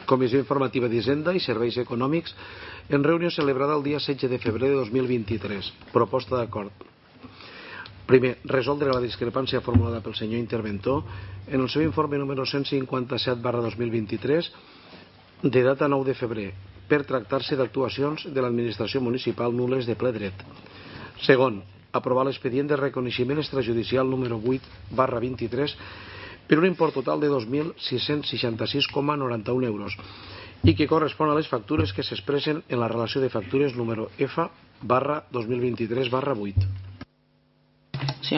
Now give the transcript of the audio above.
Comissió Informativa d'Hisenda i Serveis Econòmics en reunió celebrada el dia 16 de febrer de 2023. Proposta d'acord. Primer, resoldre la discrepància formulada pel senyor interventor en el seu informe número 157/2023 de data 9 de febrer per tractar-se d'actuacions de l'administració municipal nules de ple dret. Segon, aprovar l'expedient de reconeixement extrajudicial número 8/23 per un import total de 2.666,91 euros i que correspon a les factures que s'expressen en la relació de factures número F/2023/8.